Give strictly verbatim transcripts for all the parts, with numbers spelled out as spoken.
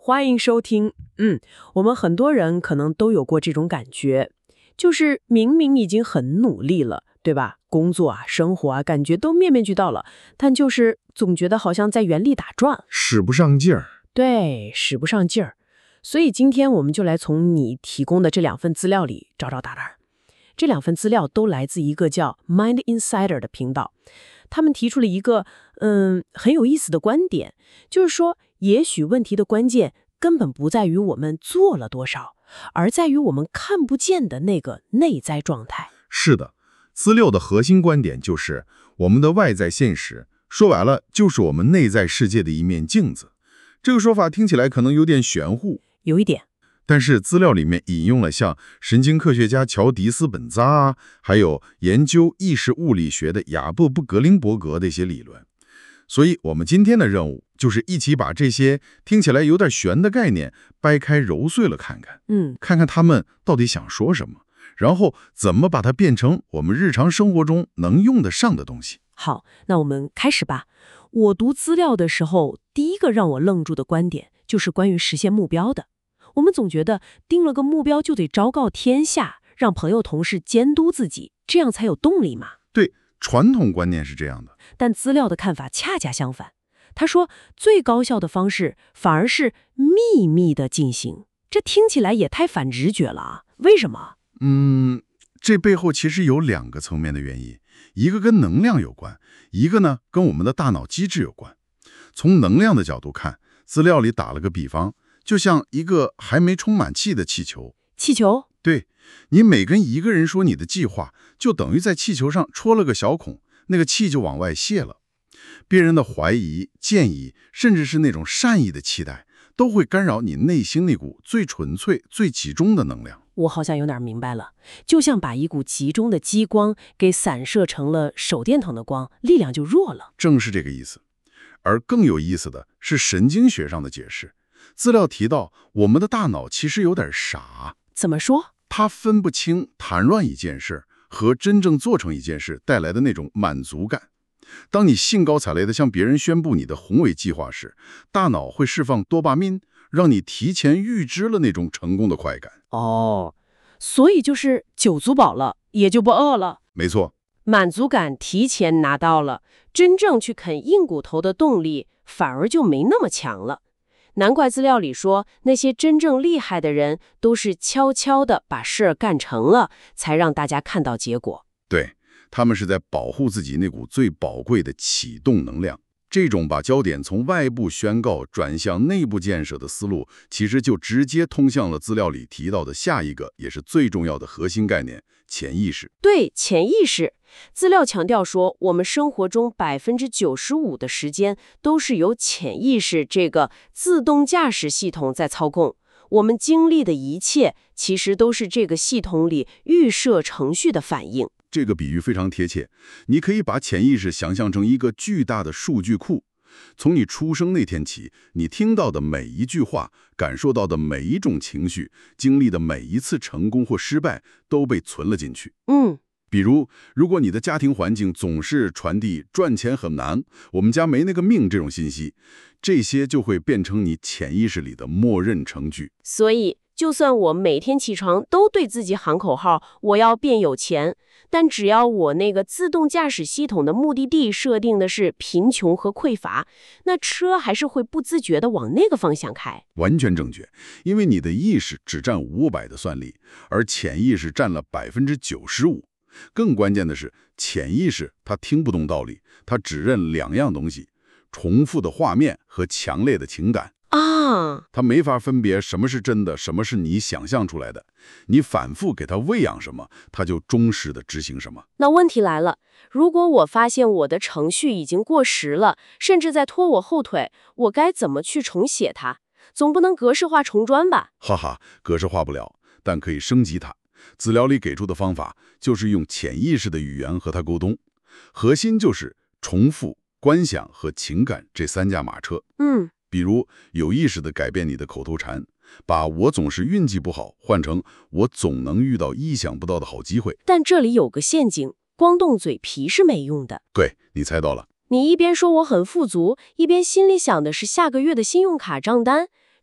欢迎收听。嗯，我们很多人可能都有过这种感觉，就是明明已经很努力了，对吧？工作啊、生活啊，感觉都面面俱到了，但就是总觉得好像在原地打转， 使不上劲儿。 对，使不上劲儿。所以今天我们就来从你提供的这两份资料里找找答案。这两份资料都来自一个叫 Mind Insider 的频道，他们提出了一个嗯很有意思的观点，就是说，也许问题的关键根本不在于我们做了多少，而在于我们看不见的那个内在状态。 是的，资料的核心观点就是我们的外在现实，说白了就是我们内在世界的一面镜子。这个说法听起来可能有点玄乎， 有一点。 但是资料里面引用了像神经科学家乔迪斯本扎啊，还有研究意识物理学的亚伯布格林伯格的一些理论。所以我们今天的任务就是一起把这些听起来有点玄的概念掰开揉碎了看看， 嗯， 看看他们到底想说什么，然后怎么把它变成我们日常生活中能用得上的东西。 好，那我们开始吧。我读资料的时候，第一个让我愣住的观点就是关于实现目标的。我们总觉得定了个目标就得昭告天下，让朋友同事监督自己，这样才有动力嘛。 对，传统观念是这样的， 但资料的看法恰恰相反。他说，最高效的方式反而是秘密的进行，这听起来也太反直觉了啊！为什么？ 嗯，这背后其实有两个层面的原因，一个跟能量有关，一个呢跟我们的大脑机制有关。从能量的角度看，资料里打了个比方，就像一个还没充满气的气球。 气球？ 对，你每跟一个人说你的计划，就等于在气球上戳了个小孔，那个气就往外泄了。别人的怀疑、建议，甚至是那种善意的期待，都会干扰你内心那股最纯粹、最集中的能量。 我好像有点明白了，就像把一股集中的激光给散射成了手电筒的光，力量就弱了。 正是这个意思。而更有意思的是神经学上的解释。资料提到，我们的大脑其实有点傻。 怎么说？ 它分不清谈乱一件事和真正做成一件事带来的那种满足感。当你兴高采烈地向别人宣布你的宏伟计划时，大脑会释放多巴胺，让你提前预知了那种成功的快感。 哦，所以就是酒足饱了，也就不饿了。 没错， 满足感提前拿到了，真正去啃硬骨头的动力反而就没那么强了。难怪资料里说，那些真正厉害的人都是悄悄地把事儿干成了，才让大家看到结果。 对，他们是在保护自己那股最宝贵的启动能量。这种把焦点从外部宣告转向内部建设的思路，其实就直接通向了资料里提到的下一个也是最重要的核心概念——潜意识。 对，潜意识。资料强调说，我们生活中百分之九十五的时间都是由潜意识这个自动驾驶系统在操控。我们经历的一切，其实都是这个系统里预设程序的反应。 这个比喻非常贴切，你可以把潜意识想象成一个巨大的数据库。从你出生那天起，你听到的每一句话，感受到的每一种情绪，经历的每一次成功或失败，都被存了进去。 嗯， 比如，如果你的家庭环境总是传递赚钱很难，我们家没那个命这种信息，这些就会变成你潜意识里的默认程序。 所以，就算我每天起床都对自己喊口号，我要变有钱，但只要我那个自动驾驶系统的目的地设定的是贫穷和匮乏，那车还是会不自觉地往那个方向开。 完全正确，因为你的意识只占五百的算力，而潜意识占了百分之九十五。更关键的是，潜意识它听不懂道理，它只认两样东西：重复的画面和强烈的情感。 啊， 它没法分别什么是真的，什么是你想象出来的。你反复给它喂养什么，它就忠实的执行什么。 那问题来了，如果我发现我的程序已经过时了，甚至在拖我后腿，我该怎么去重写它？总不能格式化重装吧？ 哈哈，格式化不了，但可以升级它。资料里给出的方法就是用潜意识的语言和它沟通，核心就是重复、观想和情感这三驾马车。 嗯。 比如有意识地改变你的口头禅，把我总是运气不好换成我总能遇到意想不到的好机会。 但这里有个陷阱，光动嘴皮是没用的。 对，你猜到了。 你一边说我很富足，一边心里想的是下个月的信用卡账单，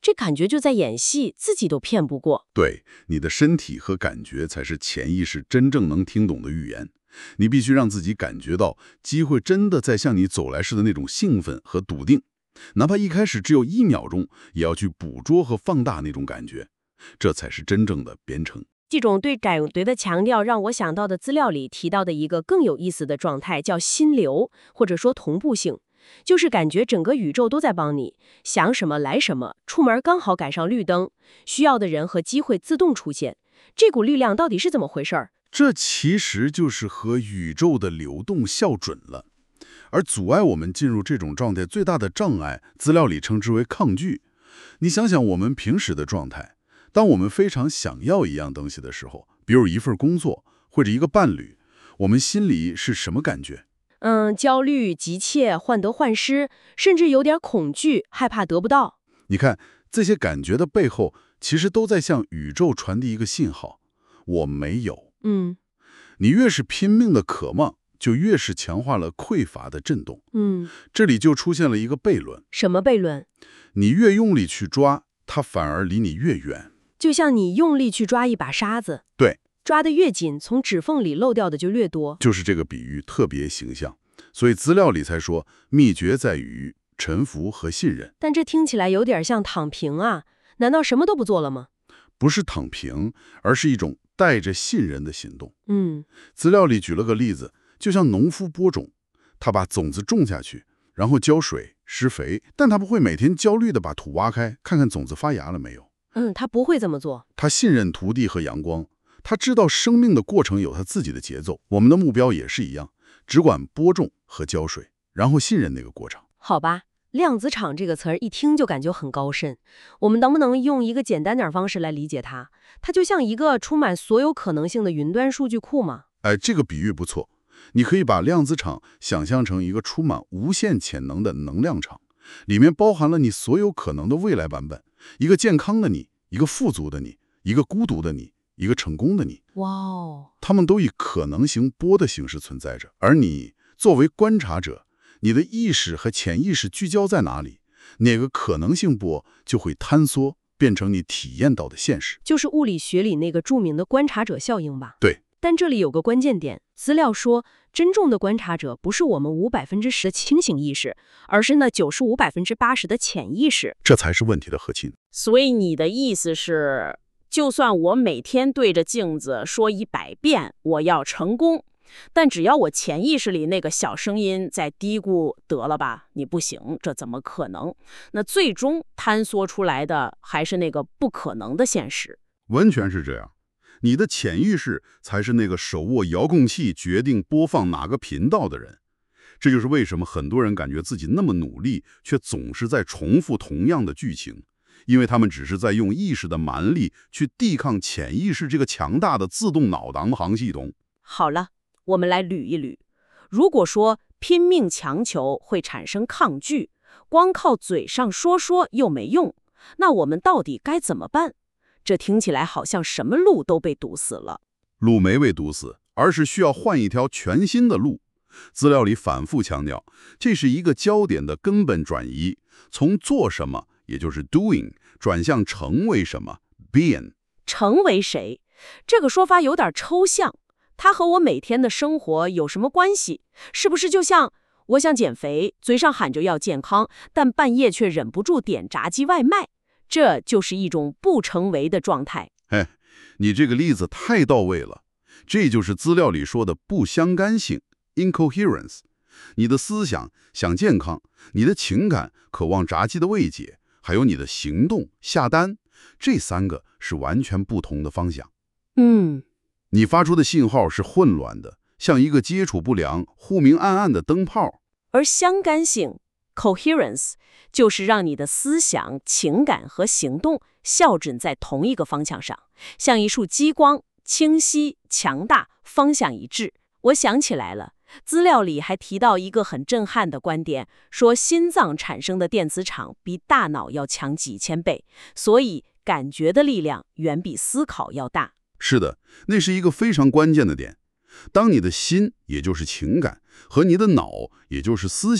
这感觉就在演戏，自己都骗不过。 对，你的身体和感觉才是潜意识真正能听懂的语言。你必须让自己感觉到机会真的在向你走来时的那种兴奋和笃定，哪怕一开始只有一秒钟，也要去捕捉和放大那种感觉，这才是真正的编程。 这种对感觉的强调，让我想到的资料里提到的一个更有意思的状态，叫心流，或者说同步性。就是感觉整个宇宙都在帮你，想什么来什么，出门刚好赶上绿灯，需要的人和机会自动出现。这股力量到底是怎么回事儿？ 这其实就是和宇宙的流动校准了。而阻碍我们进入这种状态最大的障碍，资料里称之为抗拒。你想想我们平时的状态，当我们非常想要一样东西的时候，比如一份工作或者一个伴侣，我们心里是什么感觉？ 嗯，焦虑、急切、患得患失，甚至有点恐惧，害怕得不到。 你看，这些感觉的背后，其实都在向宇宙传递一个信号：我没有。 嗯， 你越是拼命的渴望，就越是强化了匮乏的震动。 嗯， 这里就出现了一个悖论。 什么悖论？ 你越用力去抓，它反而离你越远。 就像你用力去抓一把沙子， 对， 抓得越紧，从指缝里漏掉的就越多。 就是这个比喻特别形象。所以资料里才说，秘诀在于臣服和信任。 但这听起来有点像躺平啊，难道什么都不做了吗？ 不是躺平，而是一种带着信任的行动。 嗯， 资料里举了个例子，就像农夫播种，他把种子种下去，然后浇水、施肥，但他不会每天焦虑地把土挖开，看看种子发芽了没有。 嗯，他不会这么做。 他信任土地和阳光，他知道生命的过程有他自己的节奏。我们的目标也是一样，只管播种和浇水，然后信任那个过程。 好吧，量子场这个词儿一听就感觉很高深，我们能不能用一个简单点方式来理解它？它就像一个充满所有可能性的云端数据库吗？ 哎，这个比喻不错。你可以把量子场想象成一个充满无限潜能的能量场，里面包含了你所有可能的未来版本，一个健康的你，一个富足的你，一个孤独的你，一个成功的你。 哇哦， 他们都以可能性波的形式存在着，而你作为观察者，你的意识和潜意识聚焦在哪里，哪个可能性波就会坍缩，变成你体验到的现实。 就是物理学里那个著名的观察者效应吧？ 对。 但这里有个关键点，资料说，真正的观察者不是我们五百分之十的清醒意识，而是那九十五百分之八十的潜意识， 这才是问题的核心。 所以你的意思是，就算我每天对着镜子说一百遍我要成功，但只要我潜意识里那个小声音在嘀咕得了吧，你不行，这怎么可能？那最终坍缩出来的还是那个不可能的现实。 完全是这样。你的潜意识才是那个手握遥控器决定播放哪个频道的人。这就是为什么很多人感觉自己那么努力，却总是在重复同样的剧情，因为他们只是在用意识的蛮力去抵抗潜意识这个强大的自动脑导航系统。 好了，我们来捋一捋。如果说拼命强求会产生抗拒，光靠嘴上说说又没用，那我们到底该怎么办？这听起来好像什么路都被堵死了。 路没被堵死，而是需要换一条全新的路。资料里反复强调，这是一个焦点的根本转移，从做什么，也就是 doing， 转向成为什么 being。 成为谁？这个说法有点抽象，它和我每天的生活有什么关系？是不是就像我想减肥，嘴上喊着要健康，但半夜却忍不住点炸鸡外卖？这就是一种不成为的状态。 哎，你这个例子太到位了，这就是资料里说的不相干性 （incoherence）。你的思想想健康，你的情感渴望炸鸡的慰藉，还有你的行动下单，这三个是完全不同的方向。 嗯， 你发出的信号是混乱的，像一个接触不良、忽明暗暗的灯泡。 而相干性 （coherence） 就是让你的思想、情感和行动校准在同一个方向上，像一束激光，清晰、强大，方向一致。我想起来了，资料里还提到一个很震撼的观点，说心脏产生的电磁场比大脑要强几千倍，所以感觉的力量远比思考要大。 是的，那是一个非常关键的点。当你的心，也就是情感，和你的脑，也就是思想，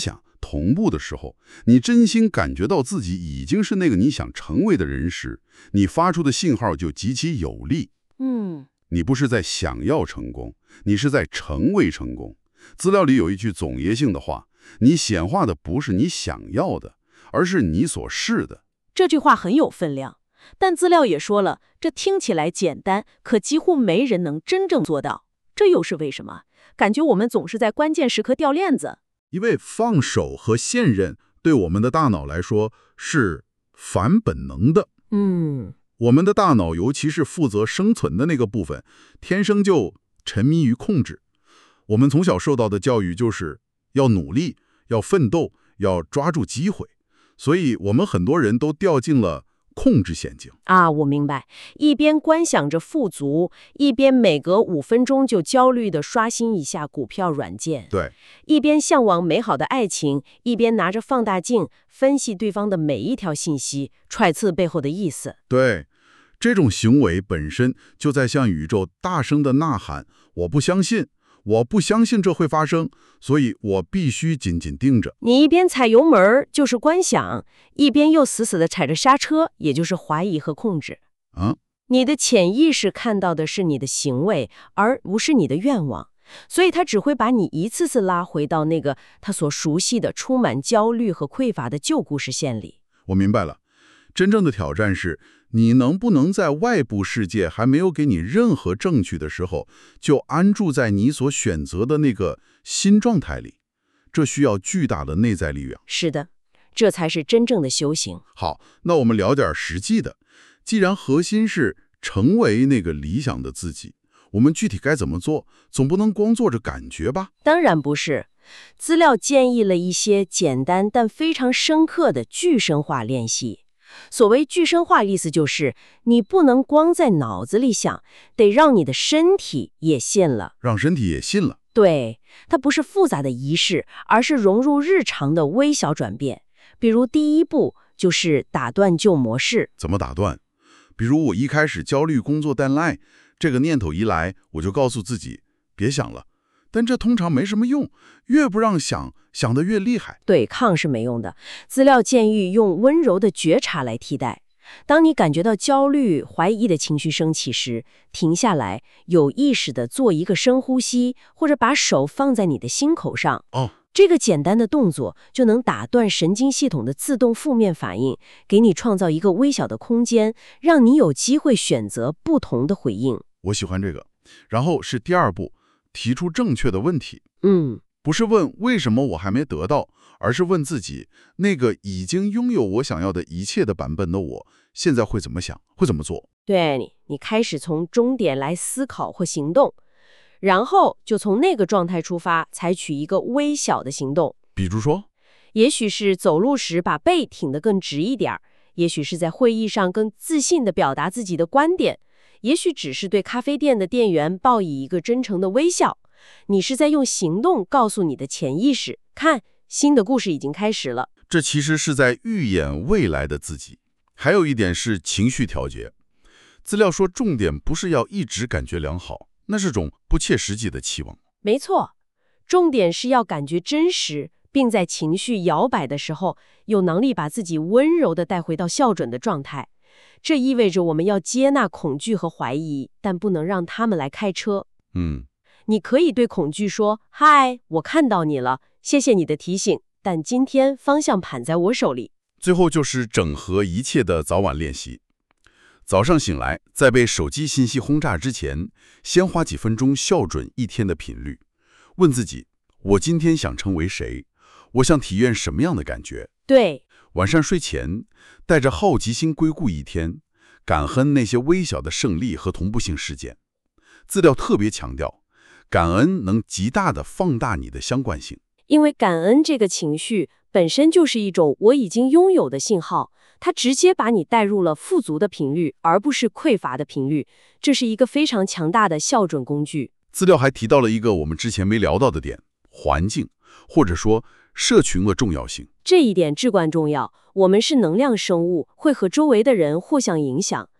同步的时候，你真心感觉到自己已经是那个你想成为的人时，你发出的信号就极其有力。 嗯， 你不是在想要成功，你是在成为成功。资料里有一句总结性的话，你显化的不是你想要的，而是你所是的。 这句话很有分量，但资料也说了，这听起来简单，可几乎没人能真正做到。这又是为什么？感觉我们总是在关键时刻掉链子。 因为放手和信任对我们的大脑来说是反本能的。 嗯， 我们的大脑，尤其是负责生存的那个部分，天生就沉迷于控制。我们从小受到的教育就是要努力，要奋斗，要抓住机会，所以我们很多人都掉进了控制陷阱。 啊，我明白，一边观想着富足，一边每隔五分钟就焦虑地刷新一下股票软件。 对， 一边向往美好的爱情，一边拿着放大镜分析对方的每一条信息，揣测背后的意思。 对，这种行为本身就在向宇宙大声地呐喊：我不相信，我不相信这会发生，所以我必须紧紧盯着。 你一边踩油门就是观想，一边又死死地踩着刹车，也就是怀疑和控制。 啊， 你的潜意识看到的是你的行为，而不是你的愿望，所以他只会把你一次次拉回到那个他所熟悉的充满焦虑和匮乏的旧故事线里。 我明白了，真正的挑战是，你能不能在外部世界还没有给你任何证据的时候，就安住在你所选择的那个新状态里？这需要巨大的内在力量。 是的，这才是真正的修行。 好，那我们聊点实际的。既然核心是成为那个理想的自己，我们具体该怎么做？总不能光做着感觉吧？ 当然不是。资料建议了一些简单但非常深刻的具身化练习。所谓具身化，意思就是你不能光在脑子里想，得让你的身体也信了。 让身体也信了。 对，它不是复杂的仪式，而是融入日常的微小转变。比如第一步就是打断旧模式。 怎么打断？比如我一开始焦虑工作 deadline， 这个念头一来，我就告诉自己别想了。但这通常没什么用，越不让想，想得越厉害。 对抗是没用的。资料建议用温柔的觉察来替代。当你感觉到焦虑、怀疑的情绪升起时，停下来，有意识地做一个深呼吸，或者把手放在你的心口上。 哦， 这个简单的动作就能打断神经系统的自动负面反应，给你创造一个微小的空间，让你有机会选择不同的回应。 我喜欢这个。然后是第二步，提出正确的问题。 嗯， 不是问为什么我还没得到，而是问自己，那个已经拥有我想要的一切的版本的我，现在会怎么想，会怎么做？ 对你，你开始从终点来思考或行动，然后就从那个状态出发，采取一个微小的行动。 比如说， 也许是走路时把背挺得更直一点，也许是在会议上更自信地表达自己的观点，也许只是对咖啡店的店员报以一个真诚的微笑。你是在用行动告诉你的潜意识，看，新的故事已经开始了。 这其实是在预演未来的自己。还有一点是情绪调节。资料说，重点不是要一直感觉良好，那是种不切实际的期望。 没错，重点是要感觉真实，并在情绪摇摆的时候，有能力把自己温柔地带回到校准的状态。这意味着我们要接纳恐惧和怀疑，但不能让他们来开车。 嗯， 你可以对恐惧说：“嗨，我看到你了，谢谢你的提醒，但今天方向盘在我手里。” 最后就是整合一切的早晚练习。早上醒来，在被手机信息轰炸之前，先花几分钟校准一天的频率，问自己：我今天想成为谁？我想体验什么样的感觉？ 对， 晚上睡前，带着好奇心归顾一天，感恩那些微小的胜利和同步性事件。资料特别强调，感恩能极大地放大你的相关性。 因为感恩这个情绪本身就是一种我已经拥有的信号，它直接把你带入了富足的频率，而不是匮乏的频率。这是一个非常强大的校准工具。 资料还提到了一个我们之前没聊到的点，环境，或者说社群的重要性。 这一点至关重要。我们是能量生物，会和周围的人互相影响。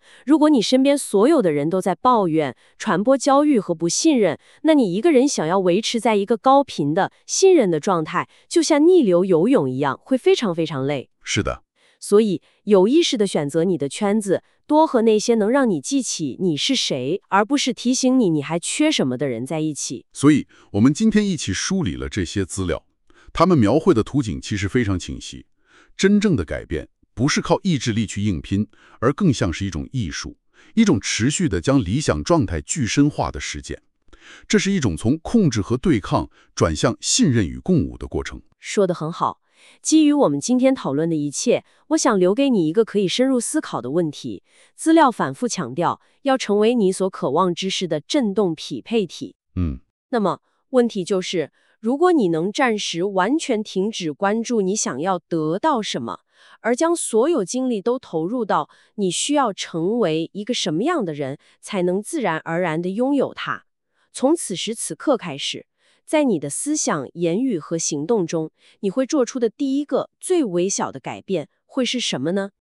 如果你身边所有的人都在抱怨、传播焦虑和不信任，那你一个人想要维持在一个高频的信任的状态，就像逆流游泳一样，会非常非常累。 是的， 所以有意识地选择你的圈子，多和那些能让你记起你是谁，而不是提醒你你还缺什么的人在一起。 所以我们今天一起梳理了这些资料，他们描绘的图景其实非常清晰。真正的改变不是靠意志力去硬拼，而更像是一种艺术，一种持续的将理想状态具身化的实践。这是一种从控制和对抗转向信任与共舞的过程。 说得很好。基于我们今天讨论的一切，我想留给你一个可以深入思考的问题。资料反复强调，要成为你所渴望知识的振动匹配体。 嗯， 那么问题就是，如果你能暂时完全停止关注你想要得到什么，而将所有精力都投入到你需要成为一个什么样的人，才能自然而然地拥有它。从此时此刻开始，在你的思想、言语和行动中，你会做出的第一个最微小的改变会是什么呢？